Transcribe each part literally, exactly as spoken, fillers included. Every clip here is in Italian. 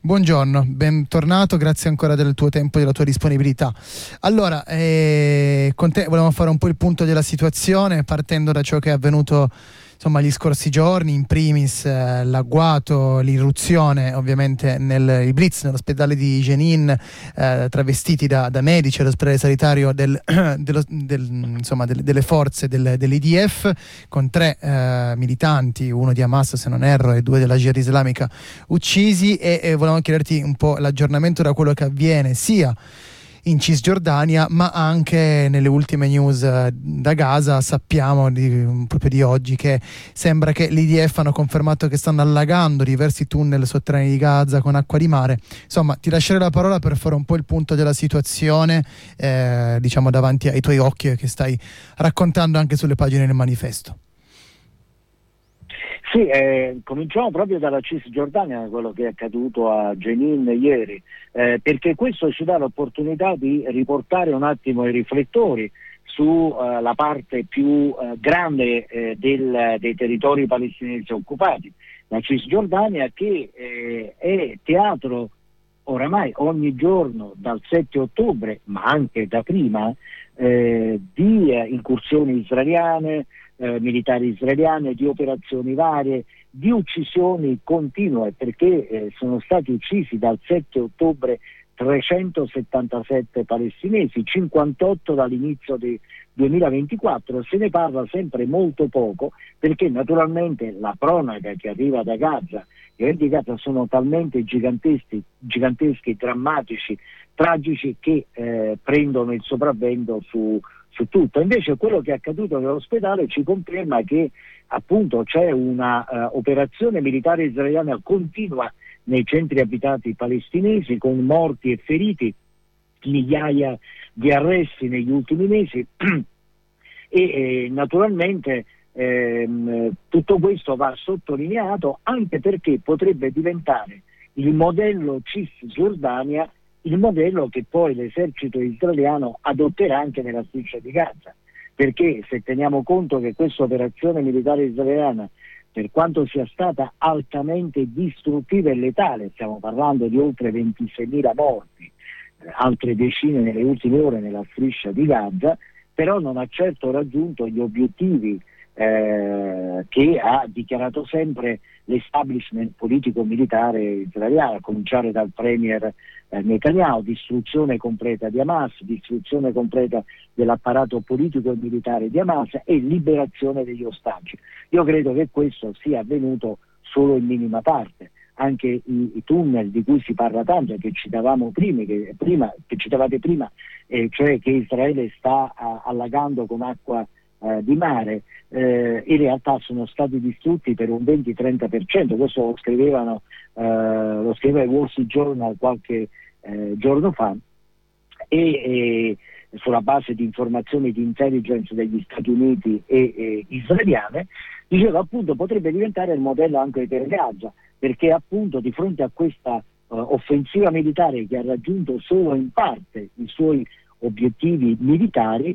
Buongiorno, bentornato, grazie ancora del tuo tempo e della tua disponibilità. Allora, eh, con te volevamo fare un po' il punto della situazione, partendo da ciò che è avvenuto insomma gli scorsi giorni, in primis eh, l'agguato, l'irruzione ovviamente nel il blitz nell'ospedale di Jenin, eh, travestiti da, da medici all'ospedale sanitario del, dello, del, insomma, del, delle forze del, dell'I D F, con tre eh, militanti, uno di Hamas se non erro e due della Jihad islamica uccisi, e, e volevamo chiederti un po' l'aggiornamento da quello che avviene sia in Cisgiordania ma anche nelle ultime news eh, da Gaza. Sappiamo di, proprio di oggi che sembra che l'I D F hanno confermato che stanno allagando diversi tunnel sotterranei di Gaza con acqua di mare. Insomma, ti lascerei la parola per fare un po' il punto della situazione, eh, diciamo davanti ai tuoi occhi, che stai raccontando anche sulle pagine del manifesto. Sì, eh, cominciamo proprio dalla Cisgiordania, quello che è accaduto a Jenin ieri, eh, perché questo ci dà l'opportunità di riportare un attimo i riflettori sulla uh, parte più uh, grande eh, del, dei territori palestinesi occupati, la Cisgiordania, che eh, è teatro oramai ogni giorno dal sette ottobre, ma anche da prima, eh, di eh, incursioni israeliane, Eh, militari israeliane, di operazioni varie, di uccisioni continue, perché eh, sono stati uccisi dal sette ottobre trecentosettantasette palestinesi, cinquantotto dall'inizio del duemilaventiquattro. Se ne parla sempre molto poco perché naturalmente la cronaca che arriva da Gaza, gli eventi di Gaza sono talmente giganteschi, giganteschi, drammatici, tragici, che eh, prendono il sopravvento su su tutto. Invece quello che è accaduto nell'ospedale ci conferma che appunto c'è una uh, operazione militare israeliana continua nei centri abitati palestinesi, con morti e feriti, migliaia di arresti negli ultimi mesi e eh, naturalmente ehm, tutto questo va sottolineato, anche perché potrebbe diventare il modello Cisgiordania, il modello che poi l'esercito israeliano adotterà anche nella striscia di Gaza, perché se teniamo conto che questa operazione militare israeliana, per quanto sia stata altamente distruttiva e letale, stiamo parlando di oltre ventiseimila morti, eh, altre decine nelle ultime ore nella striscia di Gaza, però non ha certo raggiunto gli obiettivi eh, che ha dichiarato sempre l'establishment politico-militare israeliano, a cominciare dal premier eh, Netanyahu: distruzione completa di Hamas, distruzione completa dell'apparato politico e militare di Hamas e liberazione degli ostaggi. Io credo che questo sia avvenuto solo in minima parte. Anche i, i tunnel di cui si parla tanto e che citavamo prima, che, prima, che citavate prima, eh, cioè che Israele sta a, allagando con acqua eh, di mare, eh, in realtà sono stati distrutti per un venti-trenta per cento. Questo lo scrivevano, eh, lo scriveva il Wall Street Journal qualche eh, giorno fa, e, e sulla base di informazioni di intelligence degli Stati Uniti e, e israeliane, diceva appunto potrebbe diventare il modello anche per Gaza, perché appunto di fronte a questa uh, offensiva militare che ha raggiunto solo in parte i suoi obiettivi militari,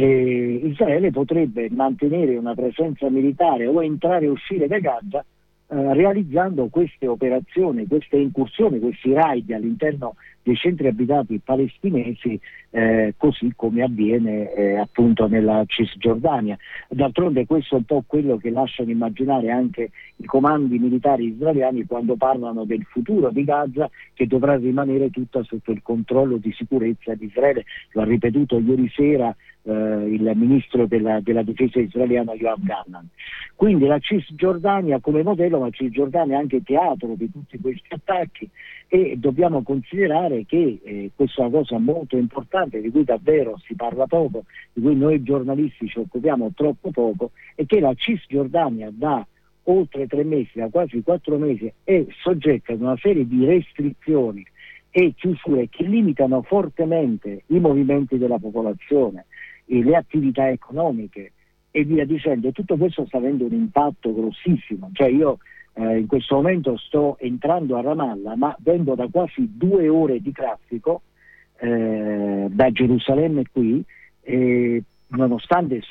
eh, Israele potrebbe mantenere una presenza militare o entrare e uscire da Gaza eh, realizzando queste operazioni, queste incursioni, questi raid all'interno dei centri abitati palestinesi, eh, così come avviene eh, appunto nella Cisgiordania. D'altronde questo è un po' quello che lasciano immaginare anche i comandi militari israeliani quando parlano del futuro di Gaza, che dovrà rimanere tutta sotto il controllo di sicurezza di Israele. Lo ha ripetuto ieri sera eh, il ministro della, della difesa israeliano Yoav Gallant. Quindi la Cisgiordania come modello, ma Cisgiordania è anche teatro di tutti questi attacchi, e dobbiamo considerare che eh, questa è una cosa molto importante di cui davvero si parla poco, di cui noi giornalisti ci occupiamo troppo poco, è che la Cisgiordania da oltre tre mesi, da quasi quattro mesi, è soggetta ad una serie di restrizioni e chiusure che limitano fortemente i movimenti della popolazione, e le attività economiche e via dicendo. E tutto questo sta avendo un impatto grossissimo. Cioè io eh, in questo momento sto entrando a Ramallah, ma vengo da quasi due ore di traffico eh, da Gerusalemme qui, e nonostante si,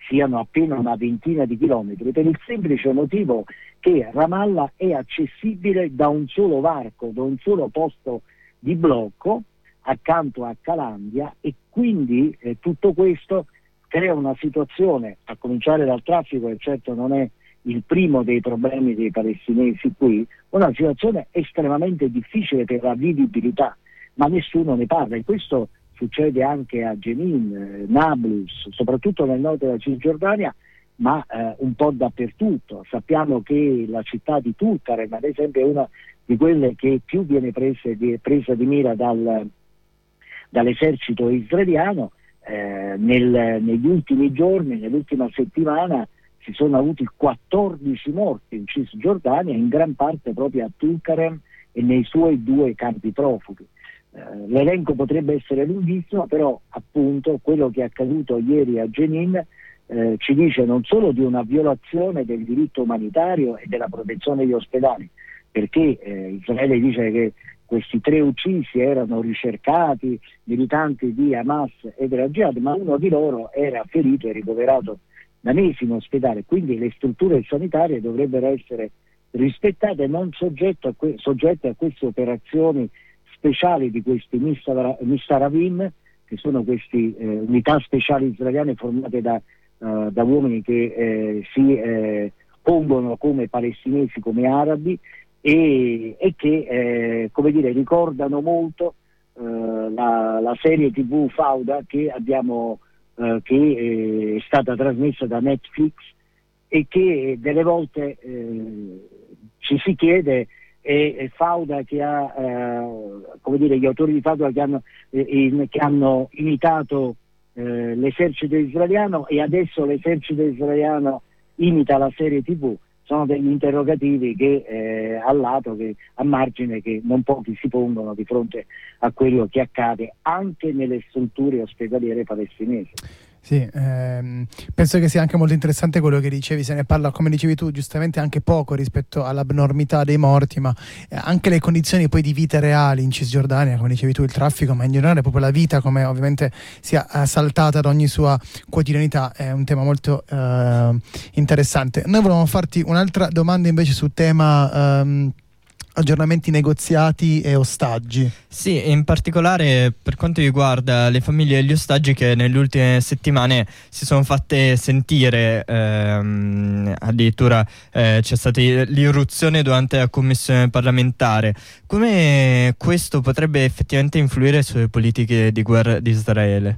siano appena una ventina di chilometri, per il semplice motivo che Ramallah è accessibile da un solo varco, da un solo posto di blocco accanto a Calandia, e quindi eh, tutto questo crea una situazione, a cominciare dal traffico, che certo non è il primo dei problemi dei palestinesi qui, una situazione estremamente difficile per la vivibilità, ma nessuno ne parla, e questo succede anche a Jenin, eh, Nablus, soprattutto nel nord della Cisgiordania, ma eh, un po' dappertutto. Sappiamo che la città di Tulkarem, ad esempio, è una di quelle che più viene prese di, presa di mira dal, dall'esercito israeliano. Eh, nel, negli ultimi giorni, nell'ultima settimana, si sono avuti quattordici morti in Cisgiordania, in gran parte proprio a Tulkarem e nei suoi due campi profughi. Eh, l'elenco potrebbe essere lunghissimo, però appunto quello che è accaduto ieri a Jenin eh, ci dice non solo di una violazione del diritto umanitario e della protezione degli ospedali, perché eh, Israele dice che questi tre uccisi erano ricercati militanti di Hamas e della Jihad, ma uno di loro era ferito e ricoverato da mesi in ospedale, quindi le strutture sanitarie dovrebbero essere rispettate e non soggette a, que- soggette a queste operazioni speciali di questi Mistaravim, che sono queste eh, unità speciali israeliane formate da, uh, da uomini che eh, si eh, pongono come palestinesi, come arabi, e, e che eh, come dire, ricordano molto eh, la, la serie tivù Fauda che abbiamo eh, che eh, è stata trasmessa da Netflix, e che delle volte eh, ci si chiede è, è Fauda che ha eh, come dire, gli autori di Fauda che hanno, eh, in, che hanno imitato eh, l'esercito israeliano, e adesso l'esercito israeliano imita la serie tivù. Sono degli interrogativi che eh, al lato, che a margine, che non pochi si pongono di fronte a quello che accade anche nelle strutture ospedaliere palestinesi. Sì, ehm, penso che sia anche molto interessante quello che dicevi. Se ne parla, come dicevi tu, giustamente anche poco rispetto all'abnormità dei morti, ma anche le condizioni poi di vita reali in Cisgiordania, come dicevi tu, il traffico, ma in generale proprio la vita come ovviamente sia assaltata da ogni sua quotidianità, è un tema molto eh, interessante. Noi volevamo farti un'altra domanda invece sul tema ehm, aggiornamenti negoziati e ostaggi. Sì, in particolare per quanto riguarda le famiglie degli ostaggi che nelle ultime settimane si sono fatte sentire, ehm, addirittura eh, c'è stata l'irruzione durante la commissione parlamentare. Come questo potrebbe effettivamente influire sulle politiche di guerra di Israele?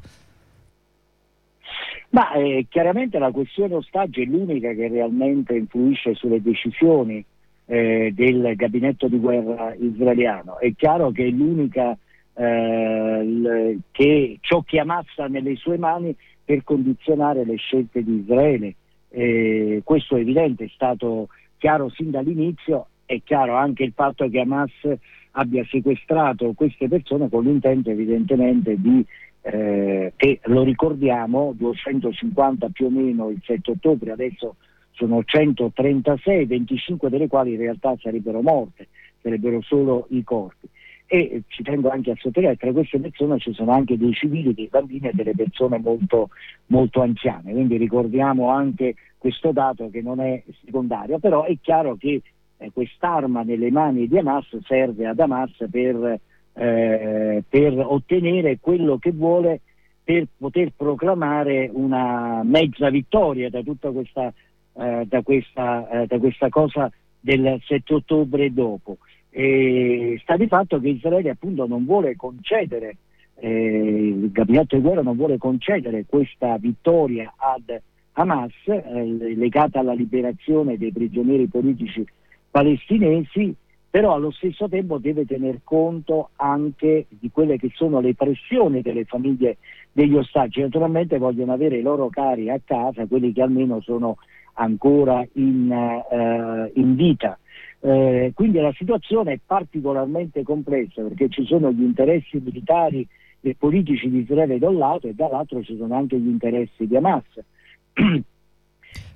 Ma eh, chiaramente la questione ostaggi è l'unica che realmente influisce sulle decisioni Eh, del gabinetto di guerra israeliano. È chiaro che è l'unica eh, l- che ciò che Hamas ha nelle sue mani per condizionare le scelte di Israele. Eh, questo è evidente, è stato chiaro sin dall'inizio. È chiaro anche il fatto che Hamas abbia sequestrato queste persone con l'intento evidentemente di eh, che, lo ricordiamo, duecentocinquanta più o meno il sette ottobre, adesso sono centotrentasei, venticinque delle quali in realtà sarebbero morte, sarebbero solo i corpi. E ci tengo anche a sottolineare che tra queste persone ci sono anche dei civili, dei bambini e delle persone molto, molto anziane, quindi ricordiamo anche questo dato che non è secondario, però è chiaro che eh, quest'arma nelle mani di Hamas serve ad Hamas per, eh, per ottenere quello che vuole, per poter proclamare una mezza vittoria da tutta questa Uh, da, questa, uh, da questa cosa del sette ottobre e dopo. E sta di fatto che Israele appunto non vuole concedere, eh, il gabinetto di guerra non vuole concedere questa vittoria ad Hamas eh, legata alla liberazione dei prigionieri politici palestinesi, però allo stesso tempo deve tener conto anche di quelle che sono le pressioni delle famiglie degli ostaggi. Naturalmente vogliono avere i loro cari a casa, quelli che almeno sono ancora in, uh, in vita. Eh, quindi la situazione è particolarmente complessa, perché ci sono gli interessi militari e politici di Israele da un lato e dall'altro ci sono anche gli interessi di Hamas.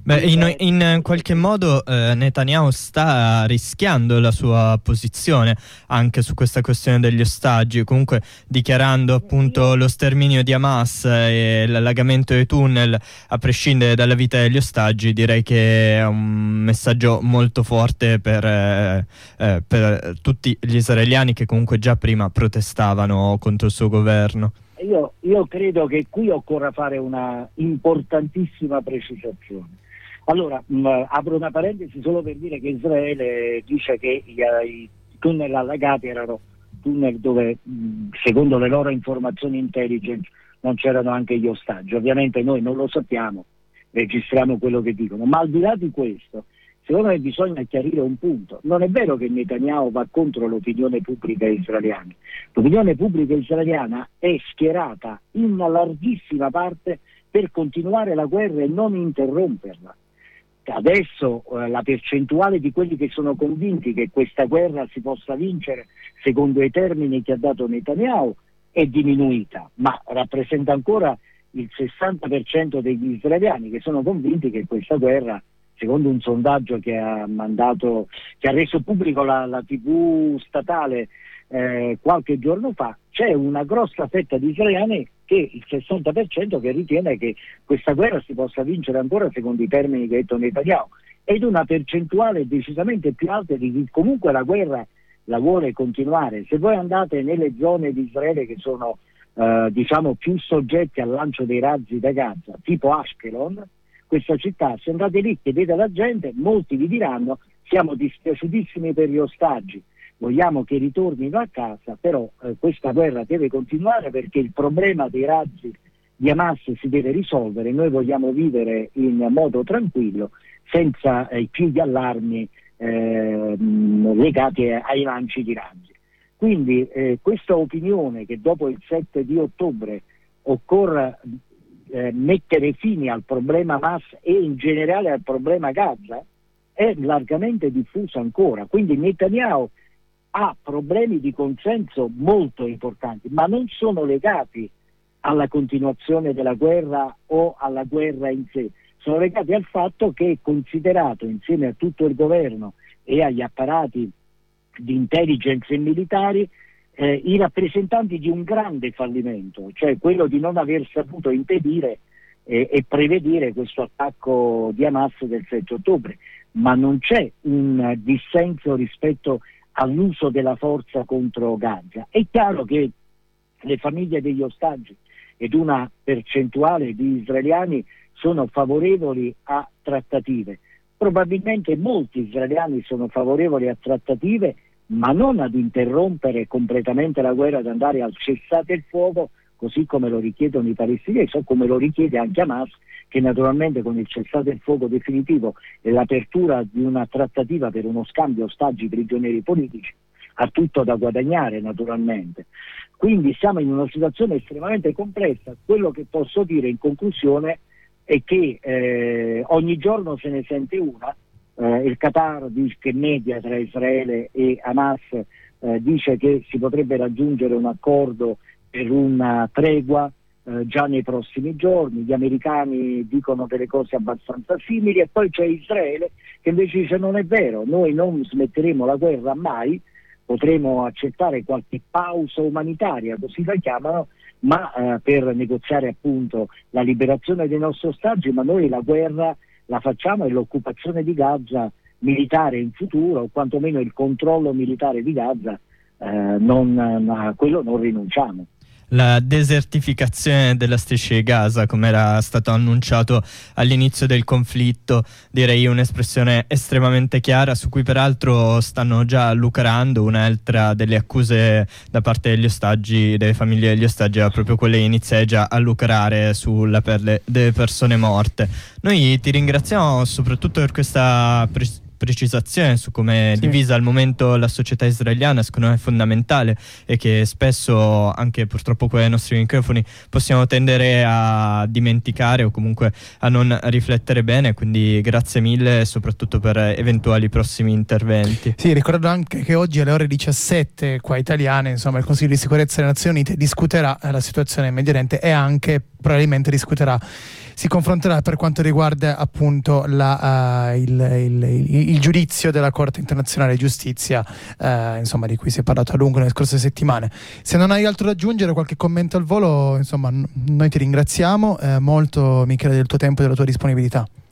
Beh, in, in qualche modo eh, Netanyahu sta rischiando la sua posizione anche su questa questione degli ostaggi, comunque dichiarando appunto lo sterminio di Hamas e l'allagamento dei tunnel a prescindere dalla vita degli ostaggi. Direi che è un messaggio molto forte per, eh, eh, per tutti gli israeliani che comunque già prima protestavano contro il suo governo. Io, io credo che qui occorra fare una importantissima precisazione. Allora, mh, apro una parentesi solo per dire che Israele dice che i, i tunnel allagati erano tunnel dove, mh, secondo le loro informazioni intelligence, non c'erano anche gli ostaggi. Ovviamente noi non lo sappiamo, registriamo quello che dicono, ma al di là di questo, secondo me bisogna chiarire un punto. Non è vero che Netanyahu va contro l'opinione pubblica israeliana. L'opinione pubblica israeliana è schierata in larghissima parte per continuare la guerra e non interromperla. Adesso eh, la percentuale di quelli che sono convinti che questa guerra si possa vincere secondo i termini che ha dato Netanyahu è diminuita, ma rappresenta ancora il sessanta per cento degli israeliani che sono convinti che questa guerra, secondo un sondaggio che ha mandato, che ha reso pubblico la, la tivù statale eh, qualche giorno fa, c'è una grossa fetta di israeliani, che il sessanta per cento, che ritiene che questa guerra si possa vincere ancora secondo i termini che ha detto Netanyahu, ed una percentuale decisamente più alta di chi comunque la guerra la vuole continuare. Se voi andate nelle zone di Israele che sono eh, diciamo più soggetti al lancio dei razzi da Gaza, tipo Ashkelon, questa città, se andate lì, chiedete alla gente, molti vi diranno: siamo dispiaciutissimi per gli ostaggi, vogliamo che ritornino a casa, però eh, questa guerra deve continuare perché il problema dei razzi di Hamas si deve risolvere, noi vogliamo vivere in modo tranquillo, senza eh, più gli allarmi eh, legati ai lanci di razzi. Quindi eh, questa opinione che dopo il sette di ottobre occorra eh, mettere fine al problema Hamas e in generale al problema Gaza è largamente diffusa ancora. Quindi Netanyahu ha problemi di consenso molto importanti, ma non sono legati alla continuazione della guerra o alla guerra in sé, sono legati al fatto che è considerato, insieme a tutto il governo e agli apparati di intelligence e militari, eh, i rappresentanti di un grande fallimento, cioè quello di non aver saputo impedire eh, e prevedere questo attacco di Hamas del sette ottobre, ma non c'è un dissenso rispetto all'uso della forza contro Gaza. È chiaro che le famiglie degli ostaggi ed una percentuale di israeliani sono favorevoli a trattative. Probabilmente molti israeliani sono favorevoli a trattative, ma non ad interrompere completamente la guerra, ad andare al cessate il fuoco, così come lo richiedono i palestinesi o come lo richiede anche Hamas, che naturalmente con il cessate il fuoco definitivo e l'apertura di una trattativa per uno scambio ostaggi prigionieri politici ha tutto da guadagnare naturalmente. Quindi siamo in una situazione estremamente complessa. Quello che posso dire in conclusione è che eh, ogni giorno se ne sente una. Eh, il Qatar dice che media tra Israele e Hamas, eh, dice che si potrebbe raggiungere un accordo per una tregua eh, già nei prossimi giorni. Gli americani dicono delle cose abbastanza simili, e poi c'è Israele che invece dice: non è vero, noi non smetteremo la guerra mai, potremo accettare qualche pausa umanitaria, così la chiamano, ma eh, per negoziare appunto la liberazione dei nostri ostaggi, ma noi la guerra la facciamo e l'occupazione di Gaza militare in futuro, o quantomeno il controllo militare di Gaza, eh, non, a quello non rinunciamo. La desertificazione della striscia di Gaza, come era stato annunciato all'inizio del conflitto, direi un'espressione estremamente chiara, su cui peraltro stanno già lucrando. Un'altra delle accuse da parte degli ostaggi, delle famiglie degli ostaggi, era proprio quella iniziale già a lucrare sulla pelle delle persone morte. Noi ti ringraziamo soprattutto per questa pre- precisazione su come è sì. divisa al momento la società israeliana, secondo me è fondamentale, e che spesso anche purtroppo con i nostri microfoni possiamo tendere a dimenticare o comunque a non riflettere bene, quindi grazie mille soprattutto per eventuali prossimi interventi. Sì, ricordo anche che oggi alle ore diciassette qua italiane, insomma, il Consiglio di sicurezza delle Nazioni Unite discuterà la situazione in Medio Oriente e anche probabilmente discuterà, si confronterà per quanto riguarda appunto la, uh, il, il, il, il giudizio della Corte Internazionale di Giustizia, uh, insomma, di cui si è parlato a lungo nelle scorse settimane. Se non hai altro da aggiungere, qualche commento al volo, insomma, n- noi ti ringraziamo uh, molto, Michele, del tuo tempo e della tua disponibilità.